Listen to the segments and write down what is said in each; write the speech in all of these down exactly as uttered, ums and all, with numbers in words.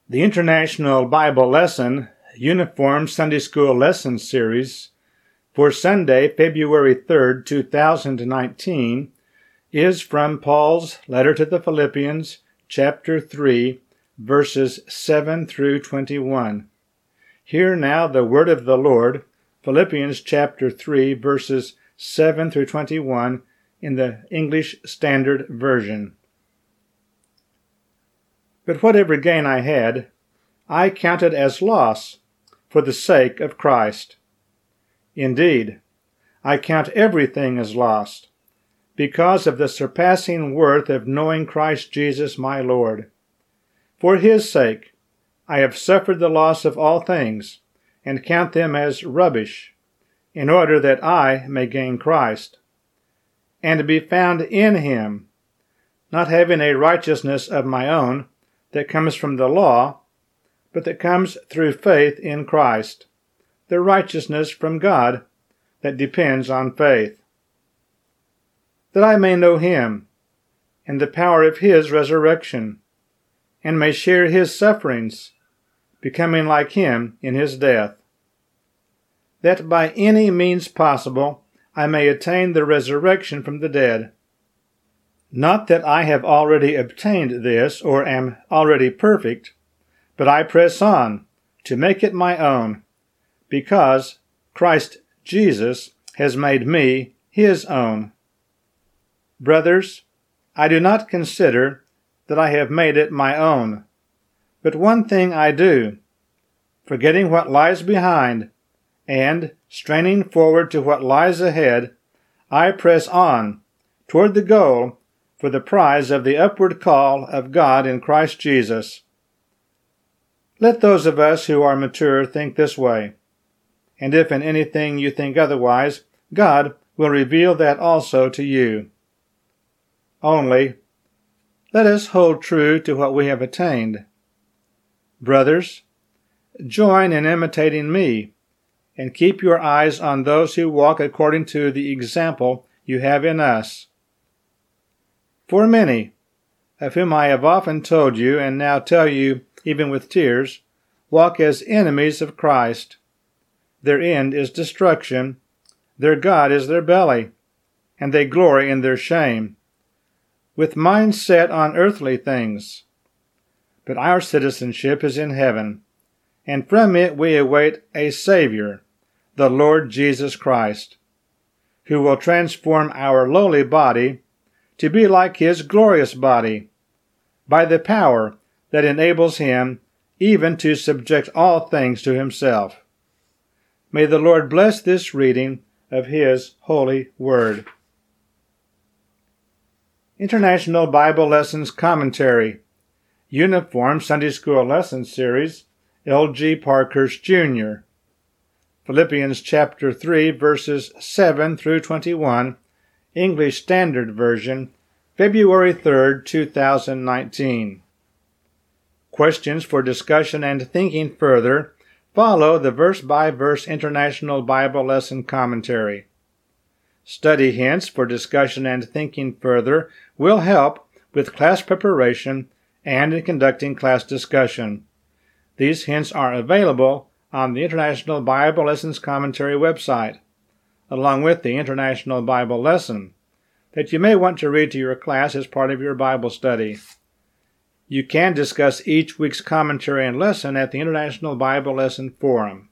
The International Bible Lesson Uniform Sunday School Lesson Series for Sunday, February third, two thousand nineteen, is from Paul's letter to the Philippians, chapter three, verses seven through twenty-one. Hear now the word of the Lord, Philippians chapter three, verses seven through twenty-one, in the English Standard Version. But whatever gain I had, I counted as loss for the sake of Christ. Indeed, I count everything as lost, because of the surpassing worth of knowing Christ Jesus my Lord. For his sake I have suffered the loss of all things, and count them as rubbish, in order that I may gain Christ, and be found in him, not having a righteousness of my own that comes from the law, but that comes through faith in Christ, the righteousness from God that depends on faith. That I may know him, and the power of his resurrection, and may share his sufferings, becoming like him in his death, that by any means possible I may attain the resurrection from the dead. Not that I have already obtained this, or am already perfect, but I press on to make it my own, because Christ Jesus has made me his own. Brothers, I do not consider that I have made it my own, but one thing I do, forgetting what lies behind, and straining forward to what lies ahead, I press on toward the goal for the prize of the upward call of God in Christ Jesus. Let those of us who are mature think this way, and if in anything you think otherwise, God will reveal that also to you. Only, let us hold true to what we have attained. Brothers, join in imitating me, and keep your eyes on those who walk according to the example you have in us. For many, of whom I have often told you, and now tell you even with tears, walk as enemies of Christ. Their end is destruction, their God is their belly, and they glory in their shame, with minds set on earthly things. But our citizenship is in heaven, and from it we await a Savior, the Lord Jesus Christ, who will transform our lowly body to be like his glorious body, by the power that enables him even to subject all things to himself. May the Lord bless this reading of his holy word. International Bible Lessons Commentary, Uniform Sunday School Lesson Series, L G Parkhurst Junior Philippians chapter three, verses seven through twenty-one, English Standard Version, February third, two thousand nineteen. Questions for discussion and thinking further follow the verse-by-verse International Bible Lesson Commentary. Study hints for discussion and thinking further will help with class preparation and in conducting class discussion. These hints are available on the International Bible Lessons Commentary website, along with the International Bible Lesson, that you may want to read to your class as part of your Bible study. You can discuss each week's commentary and lesson at the International Bible Lesson Forum.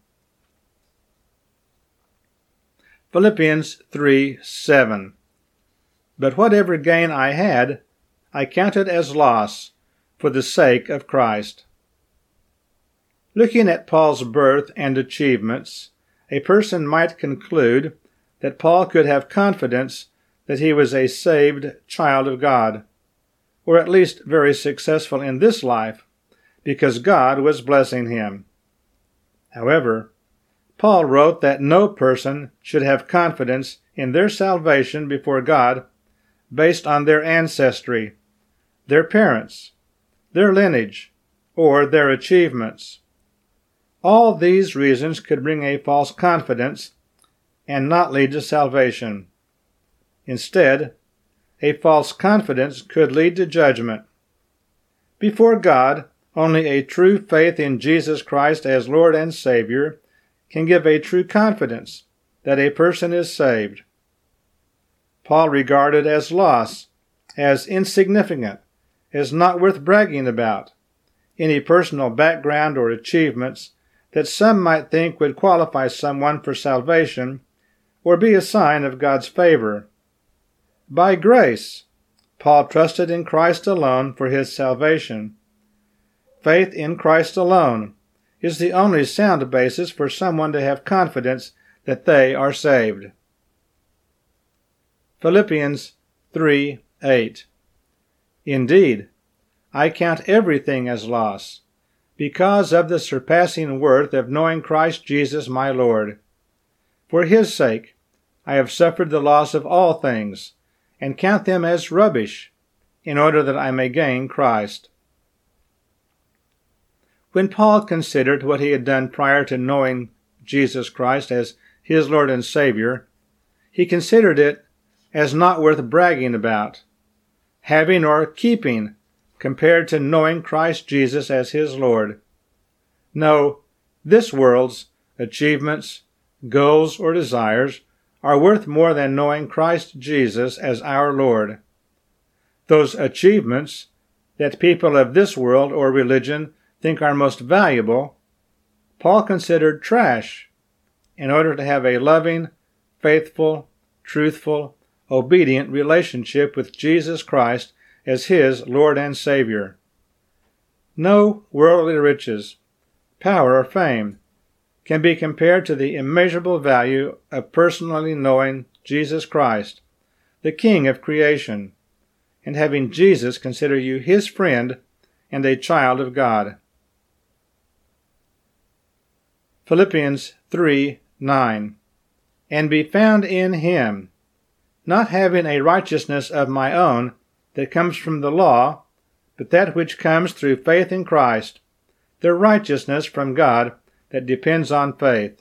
Philippians three seven. But whatever gain I had, I counted as loss for the sake of Christ. Looking at Paul's birth and achievements, a person might conclude that Paul could have confidence that he was a saved child of God, or at least very successful in this life, because God was blessing him. However, Paul wrote that no person should have confidence in their salvation before God based on their ancestry, their parents, their lineage, or their achievements. All these reasons could bring a false confidence and not lead to salvation. Instead, a false confidence could lead to judgment. Before God, Only a true faith in Jesus Christ as Lord and Savior can give a true confidence that a person is saved. Paul regarded as loss, as insignificant, as not worth bragging about, any personal background or achievements that some might think would qualify someone for salvation or be a sign of God's favor. By grace, Paul trusted in Christ alone for his salvation. Faith in Christ alone is the only sound basis for someone to have confidence that they are saved. Philippians three eight. Indeed, I count everything as loss, because of the surpassing worth of knowing Christ Jesus my Lord. For his sake I have suffered the loss of all things, and count them as rubbish, in order that I may gain Christ. When Paul considered what he had done prior to knowing Jesus Christ as his Lord and Savior, he considered it as not worth bragging about, having or keeping, compared to knowing Christ Jesus as his Lord. No, this world's achievements, goals, or desires are worth more than knowing Christ Jesus as our Lord. Those achievements that people of this world or religion think are most valuable, Paul considered trash in order to have a loving, faithful, truthful, obedient relationship with Jesus Christ as his Lord and Savior. No worldly riches, power, or fame can be compared to the immeasurable value of personally knowing Jesus Christ, the King of creation, and having Jesus consider you his friend and a child of God. Philippians three nine. And be found in him, not having a righteousness of my own that comes from the law, but that which comes through faith in Christ, the righteousness from God that depends on faith.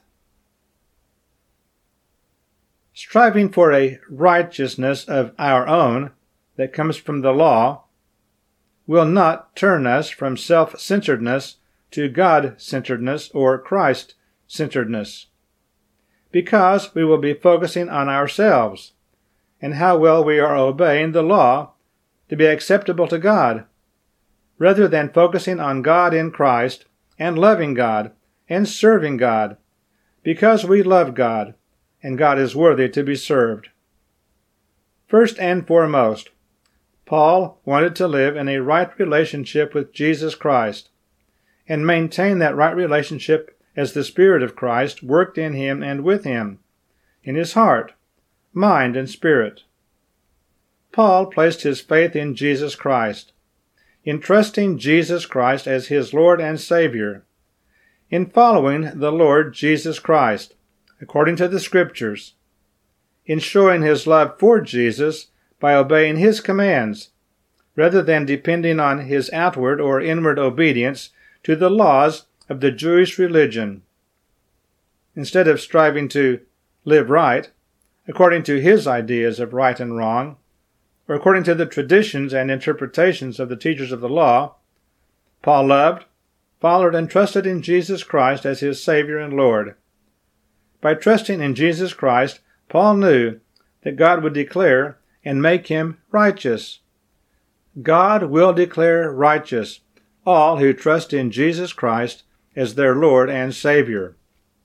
Striving for a righteousness of our own that comes from the law will not turn us from self-centeredness to God-centeredness or Christ-centeredness, because we will be focusing on ourselves and how well we are obeying the law to be acceptable to God, rather than focusing on God in Christ and loving God and serving God, because we love God and God is worthy to be served. First and foremost, Paul wanted to live in a right relationship with Jesus Christ and maintain that right relationship as the Spirit of Christ worked in him and with him, in his heart, mind, and spirit. Paul placed his faith in Jesus Christ, in trusting Jesus Christ as his Lord and Savior, in following the Lord Jesus Christ, according to the Scriptures, in showing his love for Jesus by obeying his commands, rather than depending on his outward or inward obedience to the laws of the Jewish religion. Instead of striving to live right, according to his ideas of right and wrong, or according to the traditions and interpretations of the teachers of the law, Paul loved, followed, and trusted in Jesus Christ as his Savior and Lord. By trusting in Jesus Christ, Paul knew that God would declare and make him righteous. God will declare righteous all who trust in Jesus Christ as their Lord and Savior.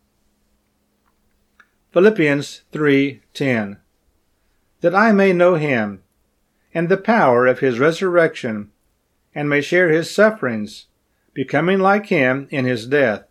Philippians three ten. That I may know him, and the power of his resurrection, and may share his sufferings, becoming like him in his death.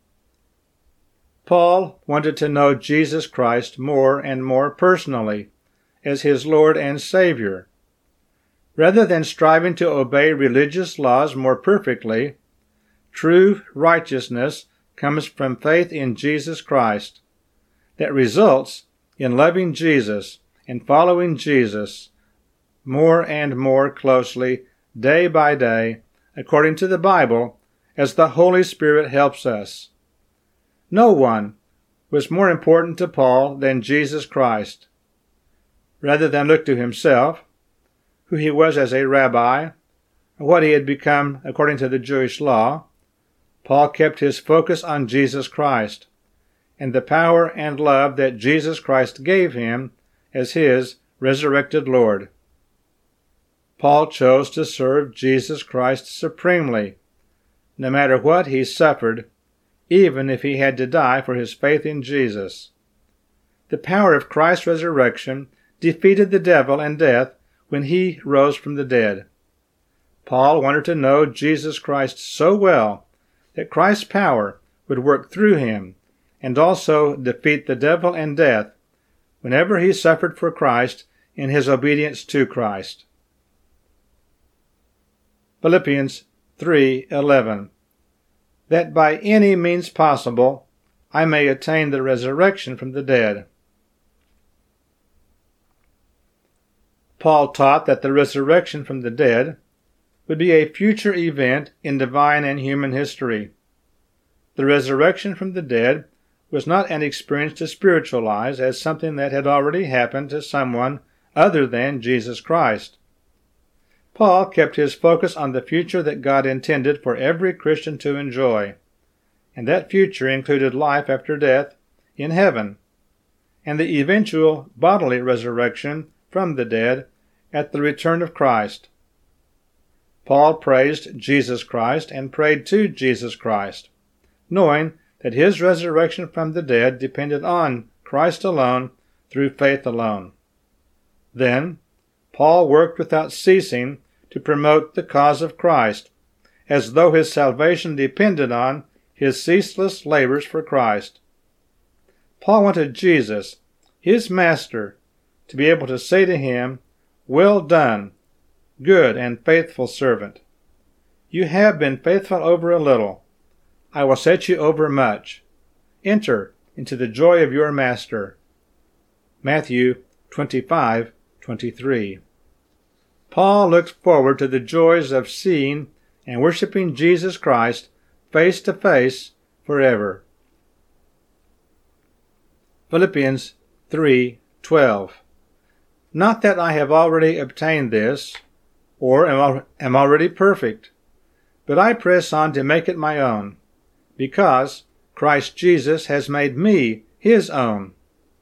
Paul wanted to know Jesus Christ more and more personally as his Lord and Savior. Rather than striving to obey religious laws more perfectly, true righteousness comes from faith in Jesus Christ that results in loving Jesus and following Jesus more and more closely day by day, according to the Bible, as the Holy Spirit helps us. No one was more important to Paul than Jesus Christ. Rather than look to himself, who he was as a rabbi, what he had become according to the Jewish law, Paul kept his focus on Jesus Christ and the power and love that Jesus Christ gave him as his resurrected Lord. Paul chose to serve Jesus Christ supremely, no matter what he suffered, even if he had to die for his faith in Jesus. The power of Christ's resurrection defeated the devil and death when he rose from the dead. Paul wanted to know Jesus Christ so well that Christ's power would work through him and also defeat the devil and death whenever he suffered for Christ in his obedience to Christ. Philippians three eleven, that by any means possible I may attain the resurrection from the dead. Paul taught that the resurrection from the dead would be a future event in divine and human history. The resurrection from the dead was not an experience to spiritualize as something that had already happened to someone other than Jesus Christ. Paul kept his focus on the future that God intended for every Christian to enjoy, and that future included life after death in heaven, and the eventual bodily resurrection from the dead at the return of Christ. Paul praised Jesus Christ and prayed to Jesus Christ, knowing that his resurrection from the dead depended on Christ alone through faith alone. Then, Paul worked without ceasing to promote the cause of Christ, as though his salvation depended on his ceaseless labors for Christ. Paul wanted Jesus, his master, to be able to say to him, "Well done, good and faithful servant. You have been faithful over a little. I will set you over much. Enter into the joy of your master." Matthew twenty-five twenty-three. Paul looked forward to the joys of seeing and worshiping Jesus Christ face to face forever. Philippians three twelve. Not that I have already obtained this, or am, am already perfect, but I press on to make it my own, because Christ Jesus has made me his own.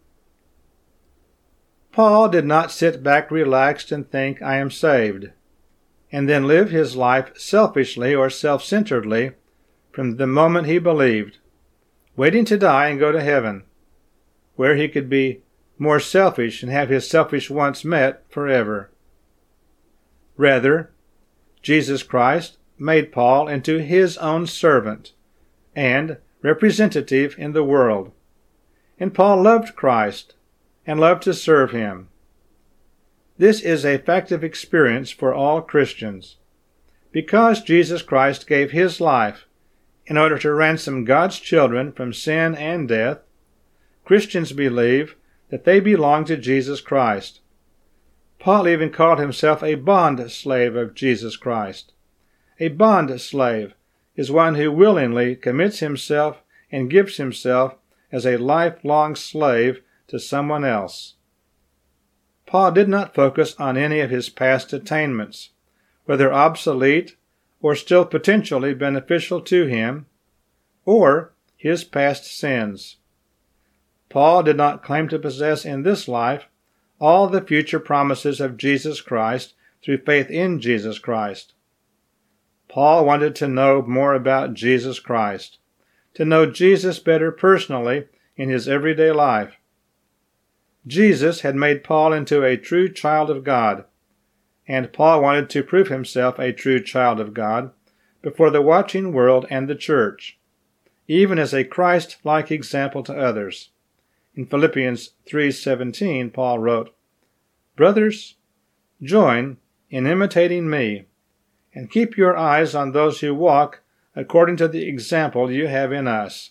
Paul did not sit back relaxed and think, "I am saved," and then live his life selfishly or self-centeredly from the moment he believed, waiting to die and go to heaven, where he could be more selfish and have his selfish wants met forever. Rather, Jesus Christ made Paul into his own servant and representative in the world, and Paul loved Christ and loved to serve him. This is a fact of experience for all Christians. Because Jesus Christ gave his life in order to ransom God's children from sin and death, Christians believe that they belong to Jesus Christ. Paul even called himself a bond slave of Jesus Christ. A bond slave is one who willingly commits himself and gives himself as a lifelong slave to someone else. Paul did not focus on any of his past attainments, whether obsolete or still potentially beneficial to him, or his past sins. Paul did not claim to possess in this life all the future promises of Jesus Christ through faith in Jesus Christ. Paul wanted to know more about Jesus Christ, to know Jesus better personally in his everyday life. Jesus had made Paul into a true child of God, and Paul wanted to prove himself a true child of God before the watching world and the church, even as a Christ-like example to others. In Philippians three seventeen, Paul wrote, "Brothers, join in imitating me, and keep your eyes on those who walk according to the example you have in us."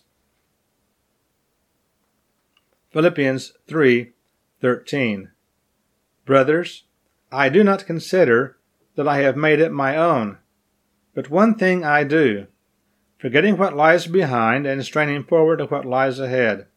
Philippians three thirteen. Brothers, I do not consider that I have made it my own, but one thing I do, forgetting what lies behind and straining forward to what lies ahead.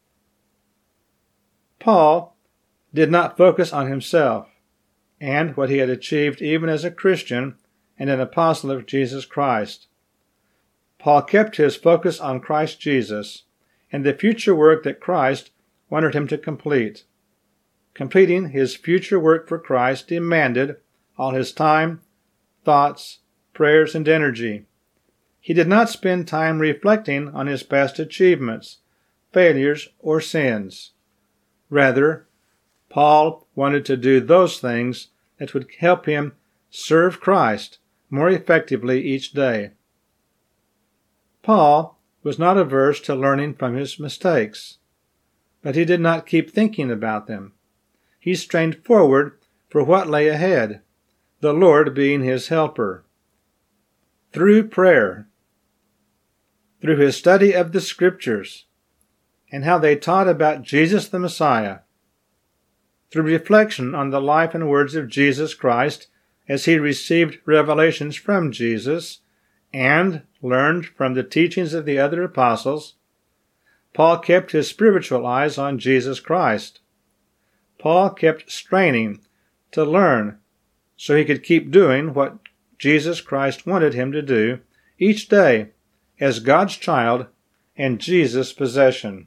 Paul did not focus on himself and what he had achieved even as a Christian and an apostle of Jesus Christ. Paul kept his focus on Christ Jesus and the future work that Christ wanted him to complete. Completing his future work for Christ demanded all his time, thoughts, prayers, and energy. He did not spend time reflecting on his past achievements, failures, or sins. Rather, Paul wanted to do those things that would help him serve Christ more effectively each day. Paul was not averse to learning from his mistakes, but he did not keep thinking about them. He strained forward for what lay ahead, the Lord being his helper. Through prayer, through his study of the Scriptures, and how they taught about Jesus the Messiah, through reflection on the life and words of Jesus Christ as he received revelations from Jesus and learned from the teachings of the other apostles, Paul kept his spiritual eyes on Jesus Christ. Paul kept straining to learn so he could keep doing what Jesus Christ wanted him to do each day as God's child and Jesus' possession.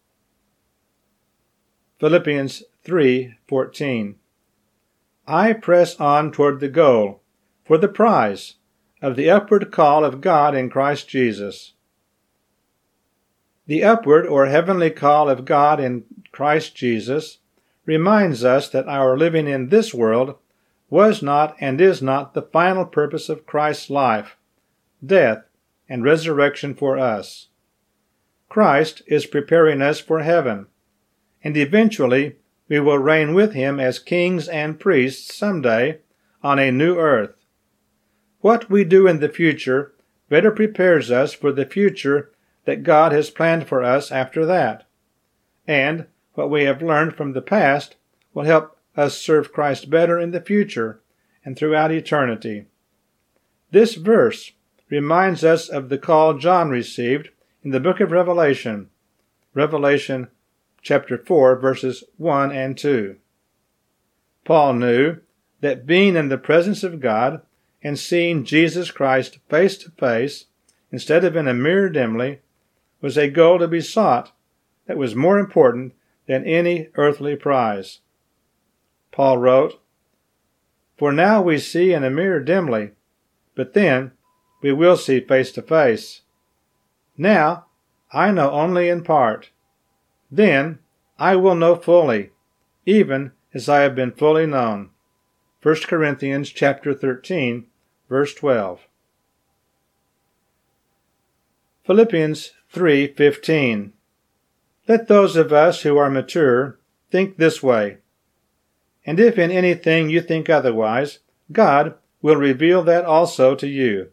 Philippians three fourteen. I press on toward the goal, for the prize of the upward call of God in Christ Jesus. The upward or heavenly call of God in Christ Jesus reminds us that our living in this world was not and is not the final purpose of Christ's life, death, and resurrection for us. Christ is preparing us for heaven, and eventually we will reign with him as kings and priests someday on a new earth. What we do in the future better prepares us for the future that God has planned for us after that, and what we have learned from the past will help us serve Christ better in the future and throughout eternity. This verse reminds us of the call John received in the book of Revelation, Revelation chapter four, verses one and two. Paul knew that being in the presence of God and seeing Jesus Christ face to face instead of in a mirror dimly was a goal to be sought that was more important than any earthly prize. Paul wrote, For now we see in a mirror dimly, but then we will see face to face. Now I know only in part. Then I will know fully, even as I have been fully known. First Corinthians chapter thirteen, verse twelve. Philippians three fifteen. Let those of us who are mature think this way. And if in anything you think otherwise, God will reveal that also to you.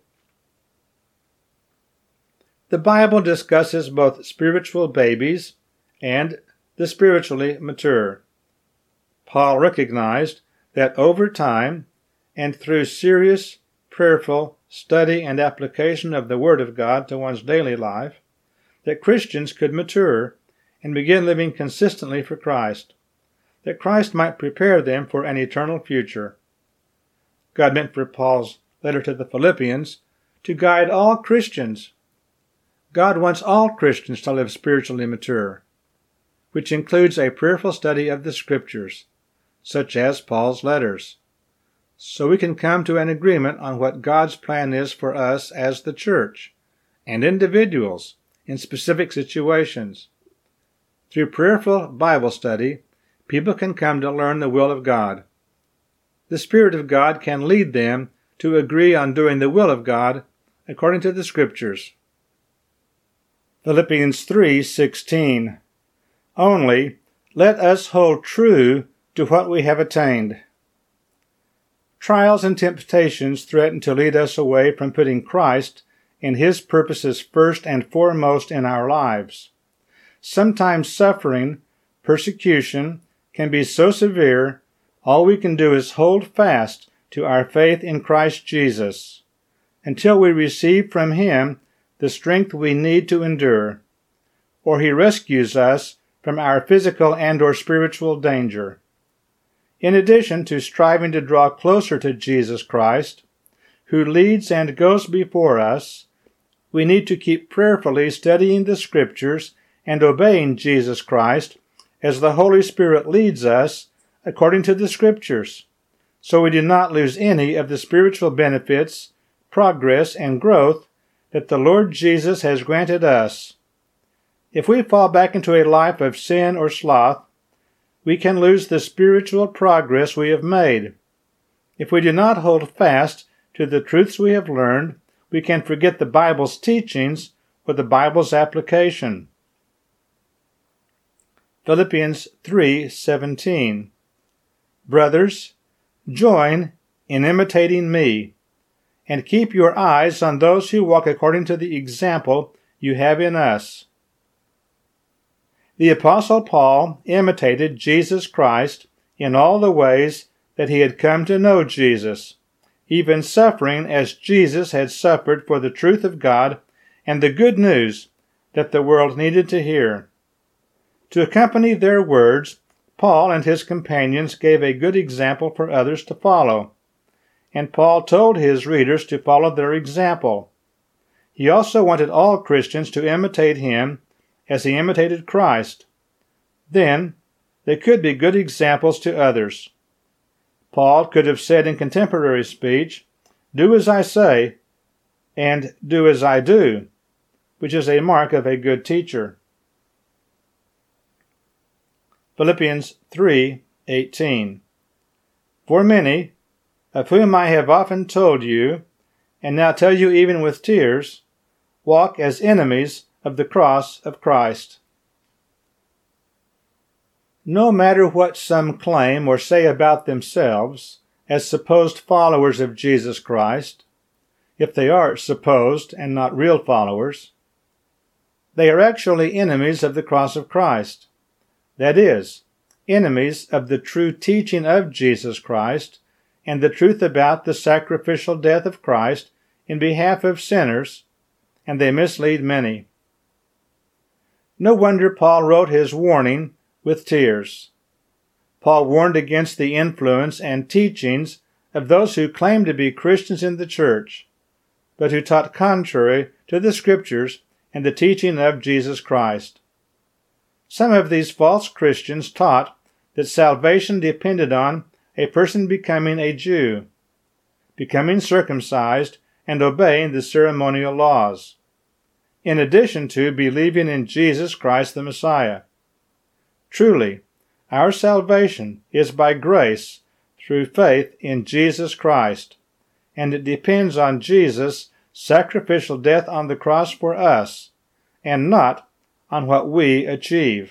The Bible discusses both spiritual babies and the spiritually mature. Paul recognized that over time and through serious, prayerful study and application of the Word of God to one's daily life, that Christians could mature and begin living consistently for Christ, that Christ might prepare them for an eternal future. God meant for Paul's letter to the Philippians to guide all Christians. God wants all Christians to live spiritually mature, which includes a prayerful study of the Scriptures, such as Paul's letters, so we can come to an agreement on what God's plan is for us as the church and individuals in specific situations. Through prayerful Bible study, people can come to learn the will of God. The Spirit of God can lead them to agree on doing the will of God according to the Scriptures. Philippians three sixteen. Only let us hold true to what we have attained. Trials and temptations threaten to lead us away from putting Christ and His purposes first and foremost in our lives. Sometimes suffering, persecution, can be so severe, all we can do is hold fast to our faith in Christ Jesus until we receive from Him the strength we need to endure, or He rescues us from our physical and or spiritual danger. In addition to striving to draw closer to Jesus Christ, who leads and goes before us, we need to keep prayerfully studying the Scriptures and obeying Jesus Christ as the Holy Spirit leads us according to the Scriptures, so we do not lose any of the spiritual benefits, progress, and growth that the Lord Jesus has granted us. If we fall back into a life of sin or sloth, we can lose the spiritual progress we have made. If we do not hold fast to the truths we have learned, we can forget the Bible's teachings or the Bible's application. Philippians three seventeen. Brothers, join in imitating me, and keep your eyes on those who walk according to the example you have in us. The Apostle Paul imitated Jesus Christ in all the ways that he had come to know Jesus, even suffering as Jesus had suffered for the truth of God and the good news that the world needed to hear. To accompany their words, Paul and his companions gave a good example for others to follow, and Paul told his readers to follow their example. He also wanted all Christians to imitate him as he imitated Christ. Then they could be good examples to others. Paul could have said in contemporary speech, "Do as I say," and "do as I do," which is a mark of a good teacher. Philippians three eighteen. For many, of whom I have often told you, and now tell you even with tears, walk as enemies of the cross of Christ. No matter what some claim or say about themselves as supposed followers of Jesus Christ, if they are supposed and not real followers, they are actually enemies of the cross of Christ. That is, enemies of the true teaching of Jesus Christ and the truth about the sacrificial death of Christ in behalf of sinners, and they mislead many. No wonder Paul wrote his warning with tears. Paul warned against the influence and teachings of those who claimed to be Christians in the church, but who taught contrary to the Scriptures and the teaching of Jesus Christ. Some of these false Christians taught that salvation depended on a person becoming a Jew, becoming circumcised, and obeying the ceremonial laws, in addition to believing in Jesus Christ the Messiah. Truly, our salvation is by grace through faith in Jesus Christ, and it depends on Jesus' sacrificial death on the cross for us, and not on what we achieve.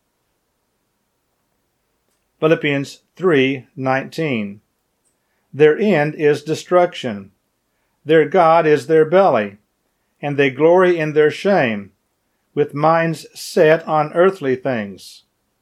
Philippians three nineteen. Their end is destruction. Their God is their belly, and they glory in their shame, with minds set on earthly things.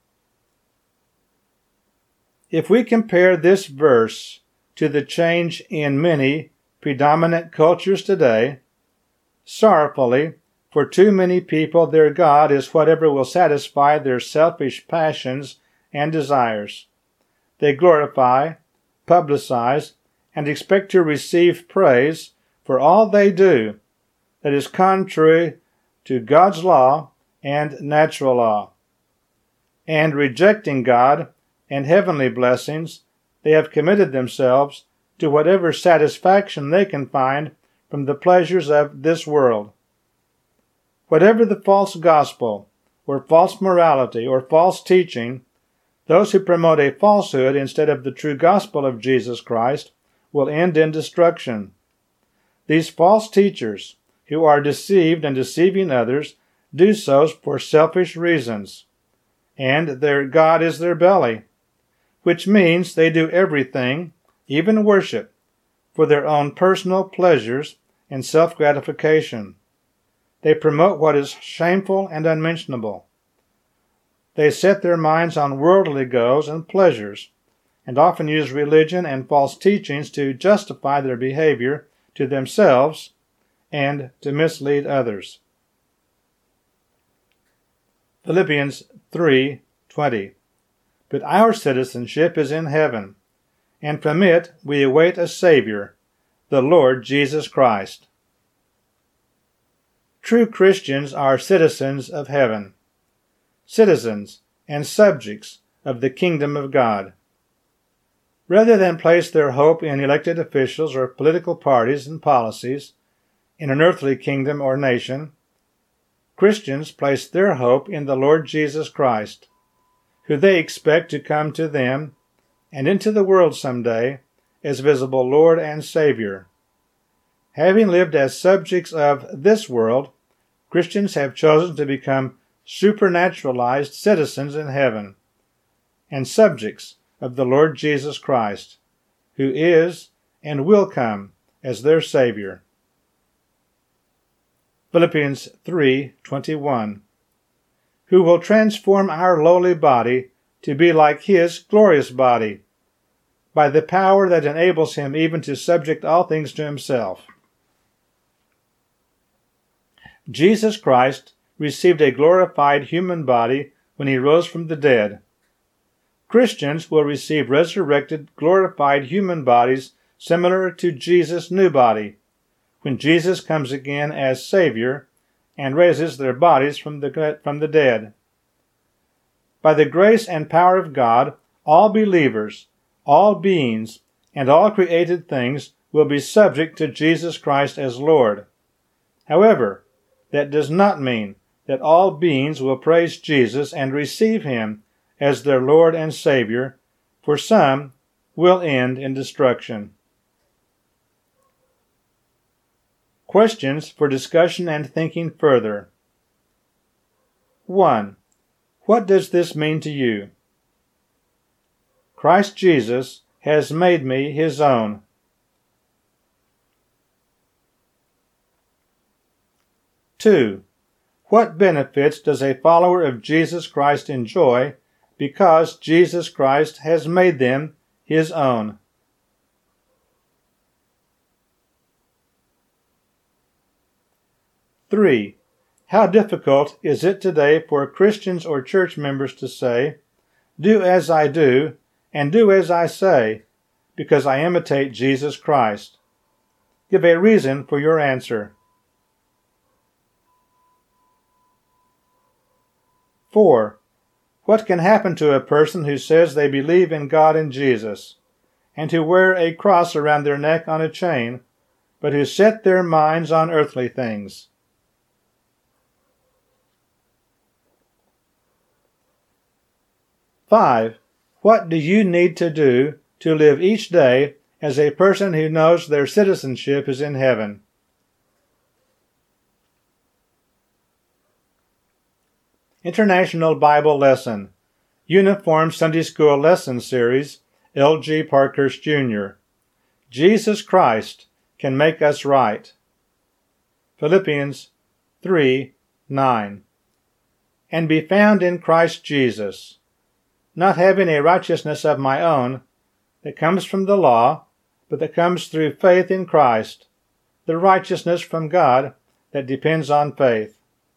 If we compare this verse to the change in many predominant cultures today, sorrowfully, for too many people their God is whatever will satisfy their selfish passions and desires. They glorify, publicize, and expect to receive praise for all they do that is contrary to God's law and natural law. And rejecting God and heavenly blessings, they have committed themselves to whatever satisfaction they can find from the pleasures of this world. Whatever the false gospel, or false morality, or false teaching, those who promote a falsehood instead of the true gospel of Jesus Christ will end in destruction. These false teachers, who are deceived and deceiving others, do so for selfish reasons, and their God is their belly, which means they do everything, even worship, for their own personal pleasures and self-gratification. They promote what is shameful and unmentionable. They set their minds on worldly goals and pleasures, and often use religion and false teachings to justify their behavior to themselves and to mislead others. Philippians three twenty. But our citizenship is in heaven, and from it we await a Savior, the Lord Jesus Christ. True Christians are citizens of heaven, citizens and subjects of the kingdom of God. Rather than place their hope in elected officials or political parties and policies, in an earthly kingdom or nation, Christians place their hope in the Lord Jesus Christ, who they expect to come to them and into the world someday as visible Lord and Savior. Having lived as subjects of this world, Christians have chosen to become supernaturalized citizens in heaven and subjects of the Lord Jesus Christ, who is and will come as their Savior. Philippians three twenty-one, who will transform our lowly body to be like His glorious body, by the power that enables Him even to subject all things to Himself. Jesus Christ received a glorified human body when He rose from the dead. Christians will receive resurrected, glorified human bodies similar to Jesus' new body, when Jesus comes again as Savior and raises their bodies from the, from the dead. By the grace and power of God, all believers, all beings, and all created things will be subject to Jesus Christ as Lord. However, that does not mean that all beings will praise Jesus and receive Him as their Lord and Savior, for some will end in destruction. Questions for discussion and thinking further. one. What does this mean to you? Christ Jesus has made me His own. two. What benefits does a follower of Jesus Christ enjoy because Jesus Christ has made them His own? three. How difficult is it today for Christians or church members to say, "Do as I do, and do as I say, because I imitate Jesus Christ"? Give a reason for your answer. four. What can happen to a person who says they believe in God and Jesus, and who wear a cross around their neck on a chain, but who set their minds on earthly things? five. What do you need to do to live each day as a person who knows their citizenship is in heaven? International Bible Lesson, Uniform Sunday School Lesson Series, L G Parkhurst Junior Jesus Christ can make us right. Philippians three nine. And be found in Christ Jesus, not having a righteousness of my own that comes from the law, but that comes through faith in Christ, the righteousness from God that depends on faith.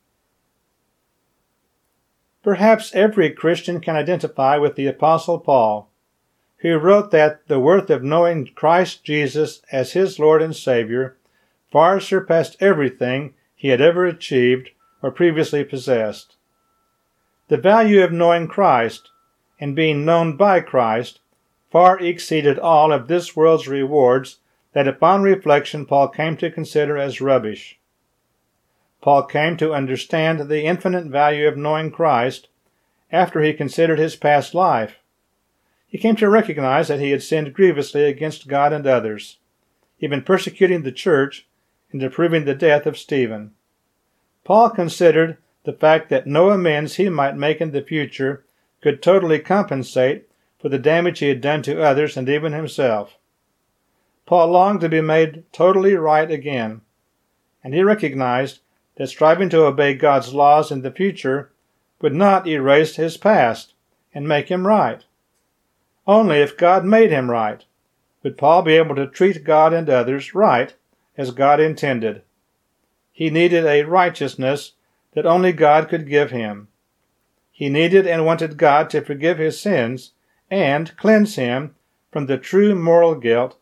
Perhaps every Christian can identify with the Apostle Paul, who wrote that the worth of knowing Christ Jesus as his Lord and Savior far surpassed everything he had ever achieved or previously possessed. The value of knowing Christ and being known by Christ far exceeded all of this world's rewards that upon reflection Paul came to consider as rubbish. Paul came to understand the infinite value of knowing Christ after he considered his past life. He came to recognize that he had sinned grievously against God and others, even persecuting the church and approving the death of Stephen. Paul considered the fact that no amends he might make in the future could totally compensate for the damage he had done to others and even himself. Paul longed to be made totally right again, and he recognized that striving to obey God's laws in the future would not erase his past and make him right. Only if God made him right would Paul be able to treat God and others right as God intended. He needed a righteousness that only God could give him. He needed and wanted God to forgive his sins and cleanse him from the true moral guilt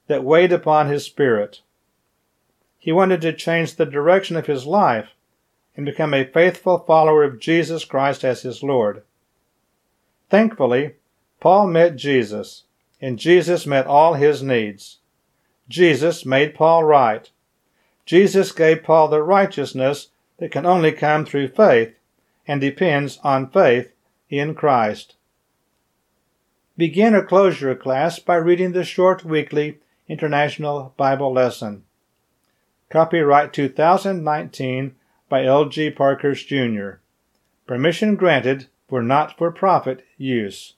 that weighed upon his spirit. He wanted to change the direction of his life and become a faithful follower of Jesus Christ as his Lord. Thankfully, Paul met Jesus, and Jesus met all his needs. Jesus made Paul right. Jesus gave Paul the righteousness that can only come through faith and depends on faith in Christ. Begin or close your class by reading the short weekly International Bible Lesson. Copyright two thousand nineteen by L G Parkhurst, Junior Permission granted for not-for-profit use.